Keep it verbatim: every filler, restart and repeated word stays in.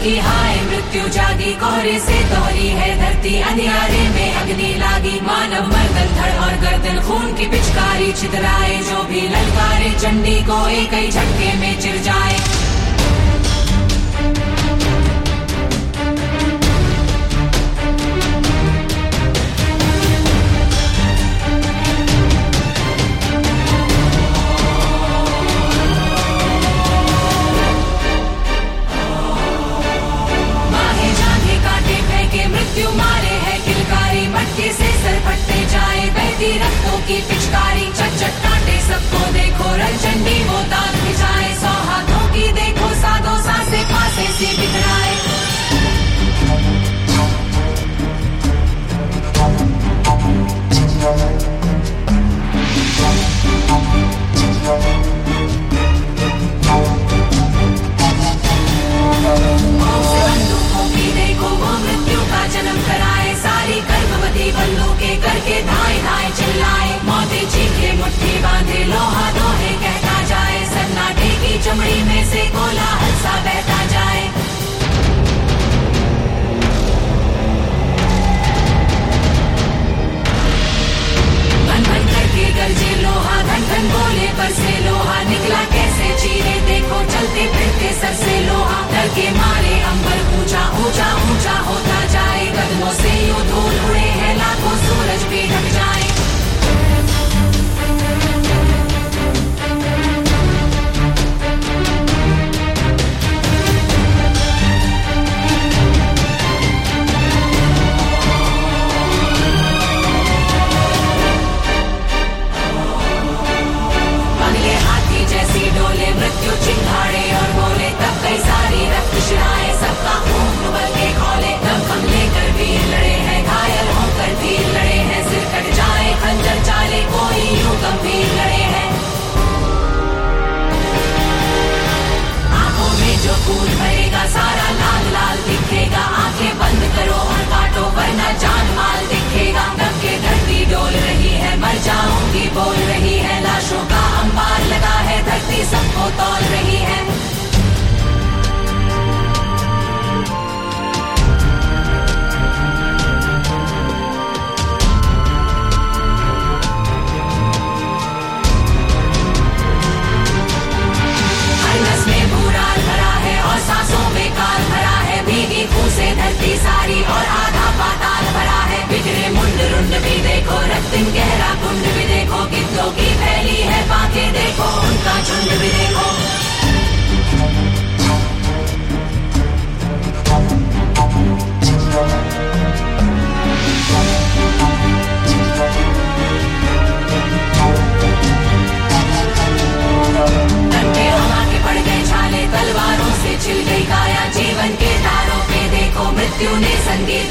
की हाय मृत्यु जागी, कोहरे से तोहरी है धरती, अंधियारे में अग्नि लागी। मानव मर्दन धड़ और गर्दन खून की पिचकारी छितराए, जो भी ललकारे चंडी को एक ही झटके में चिर जाए। मृत्यु मारे है किलकारी, मटके से सर फटते जाए, बहती रक्तों की पिचकारी। चट चट काटे सबको देखो, रणचंडी वो दांत खिंचाए, सौ हाथों की देखो साधो सांसे फांसे से बिखराए। जन्म कराए, सारी गर्भवती बंदूकें करके धाए धाए चिल्लाए। मौतें चीखे मुट्ठी बांधे, लोहा दोहे कहता जाए, सन्नाटे की चमड़ी में से कोलाहल सा बहता जाए। भन भन करके गरजे लोहा, धन धन बोले पर से लोहा, निकला कैसे चीरे देखो, चलते फिरते सर से लोहा। डर के मारे अंबर ऊंचा ऊंचा ऊंचा होता जाए, कदमों से यूं धूल उड़े हैं लाखों सूरज भी ढक जाए। बंगले हाथी जैसी डोले, मृत्यु चिंगाड़े और बोले, तब कई सारी रक्त शिराएं, सबका खून उबल के खौले। तब हम लेकर वीर लड़े हैं, घायल होकर वीर लड़े हैं, सिर कट जाए खंजर चाले, कोई यूं गंभीर लड़े हैं। आंखों में जो खून भरेगा सारा लाल लाल दिखेगा, आंखें बंद करो और काटो वरना जान माल दिखेगा। दब के धरती डोल रही है, मर जाऊंगी बोल रही है, लाशों का अंबार लगा है, धरती सबको तौल रही है। सांसों में काल भरा है, भीगी खून से धरती सारी और आधा पाताल भरा है। बिखरे मुंड रुंड भी देखो, रक्तिम गहरा कुंड भी देखो, गिद्धों की फैली है बातें देखो, उनका झुंड भी देखो। डंडे हवा के पड़ गए छाले, तलवारों से छिल गई काया, जीवन के तारों पे देखो मृत्यु ने संगीत